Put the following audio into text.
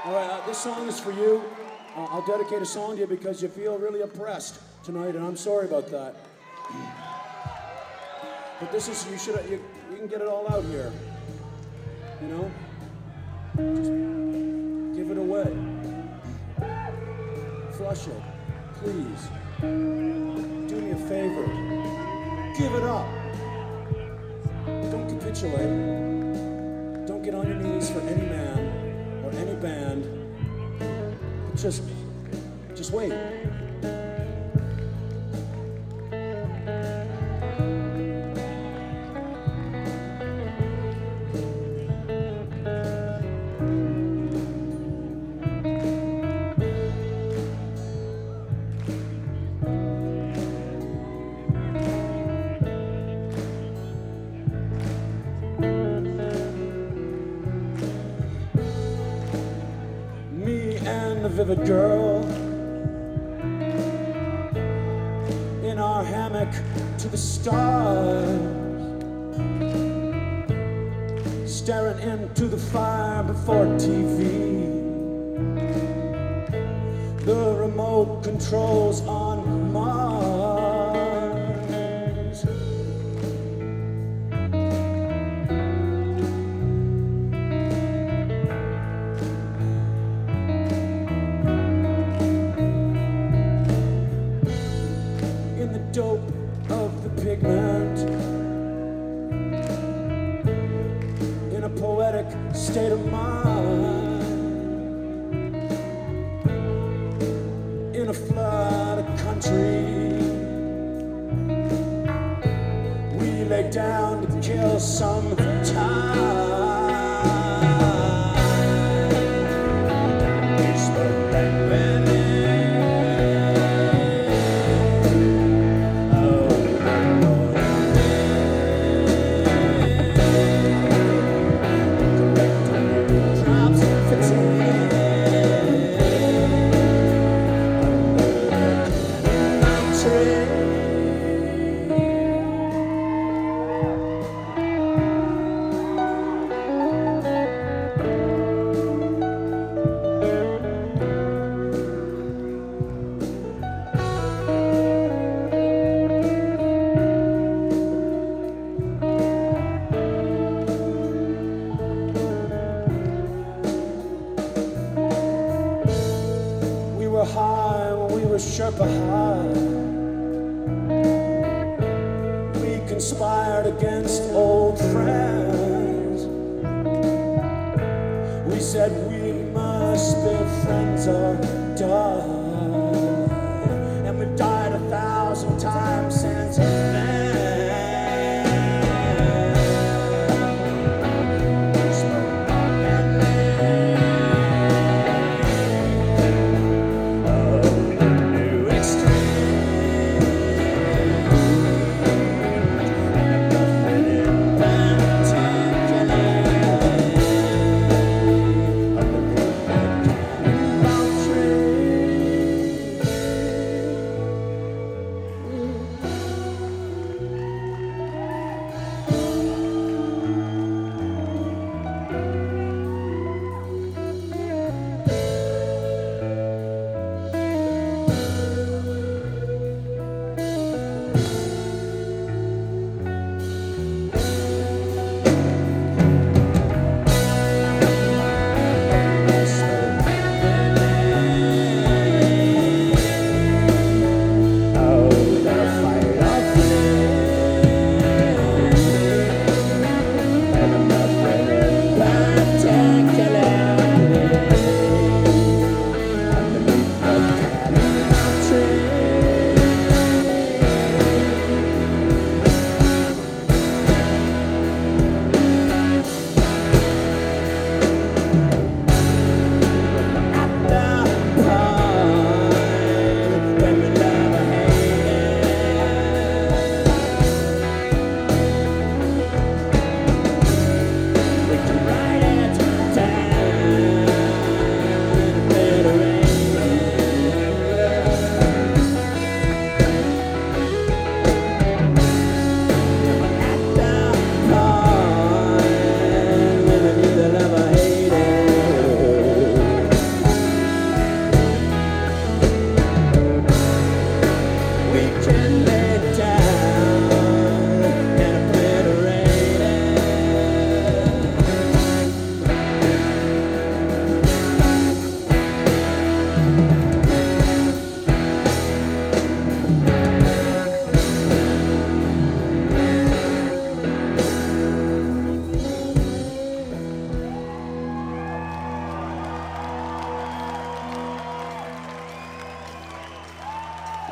All right, this song is for you. I'll dedicate a song to you because you feel really oppressed tonight, and I'm sorry about that. But this is, you can get it all out here. You know? Just give it away. Flush it, please. Do me a favor. Give it up. Don't capitulate. Don't get on your knees for any man or any band. Just wait. A vivid girl in our hammock to the stars, staring into the fire before TV. The remote controls on Mars. Dope of the pigment, in a poetic state of mind, in a flood of country, we lay down to kill some time. High when we were Sherpa high, we conspired against old friends. We said we must be friends or die.